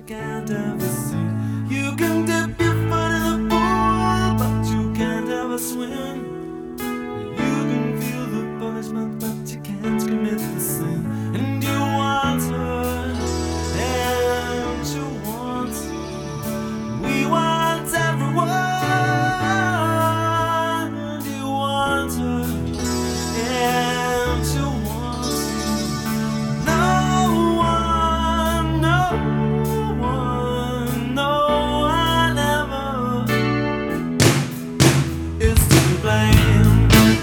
can't ever see. You can dip your foot in the pool, but you can't ever swim. You can feel the punishment, but you can't commit the sin. And you want her, and you want to. We want everyone, and you want her, and you want to. No one, no one, no one ever is to blame.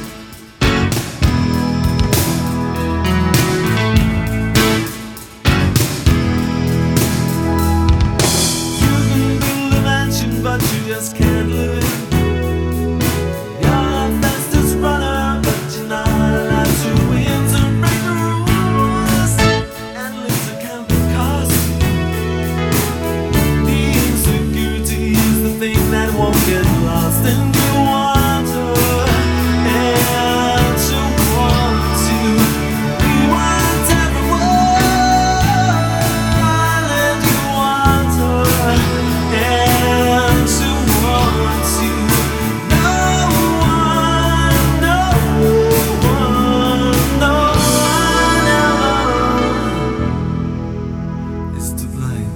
But you just can't live it. You're the fastest runner, but you're not allowed to win. So break the rules and lose the camping cost. The insecurity is the thing that won't get lost. And you want her, and you want to. We want everyone, and you want her, and you want to. No one, no one, no one ever is to blame.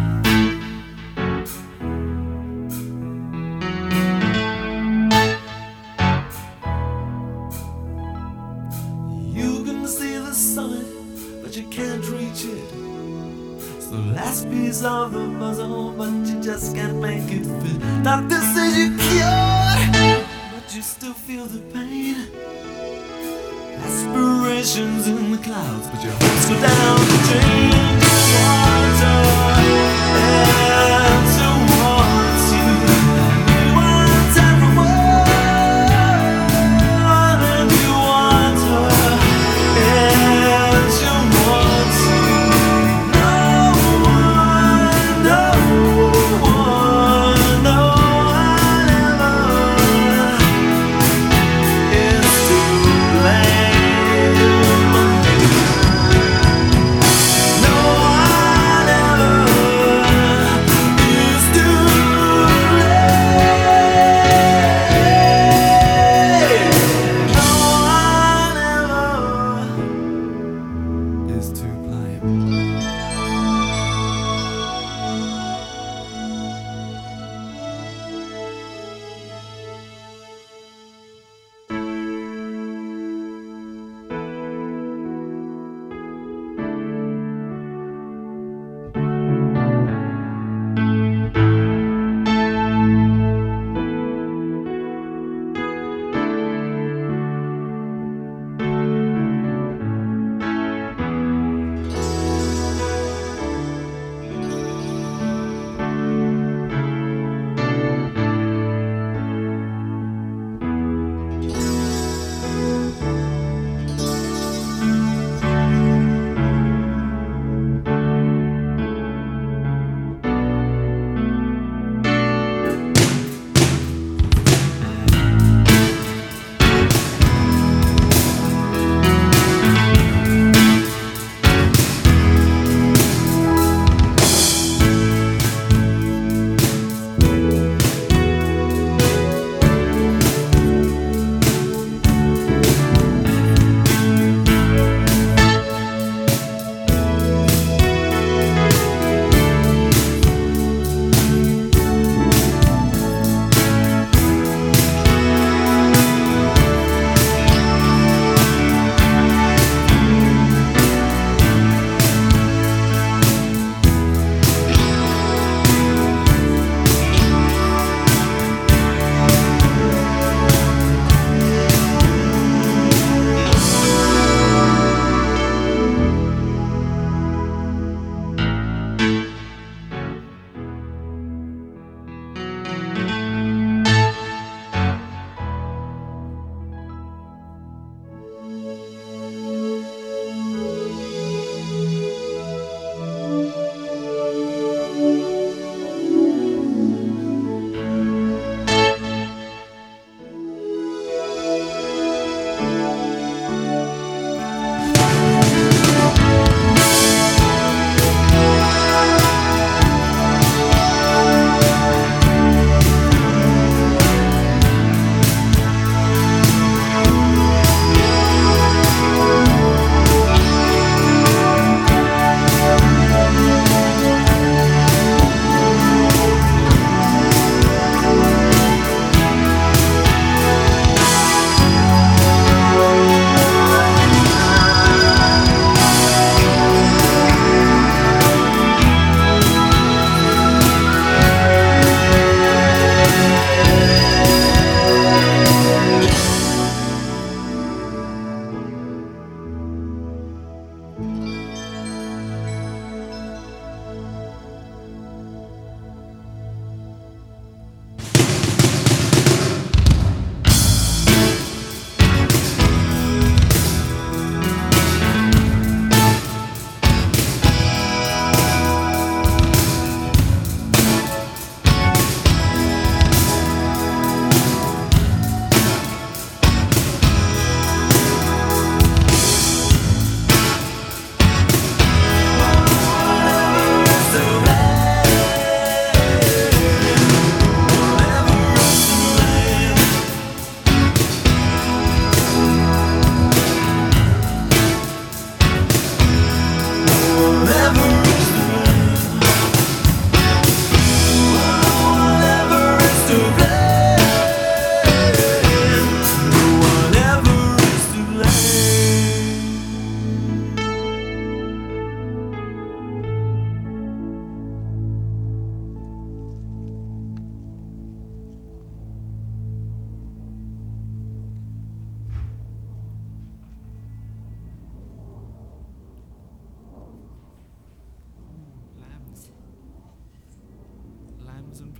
You can see the summit, but you can't reach it. It's the last piece of the puzzle, but you just can't make it fit. Doctor says you're cured, but you still feel the pain. Aspirations in the clouds, but your hopes go down the drain. Water, and to want you. We want everyone, and you want her, and you want to. No one, no one, no one ever is to blame. No one ever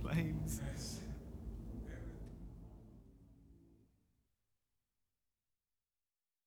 claims.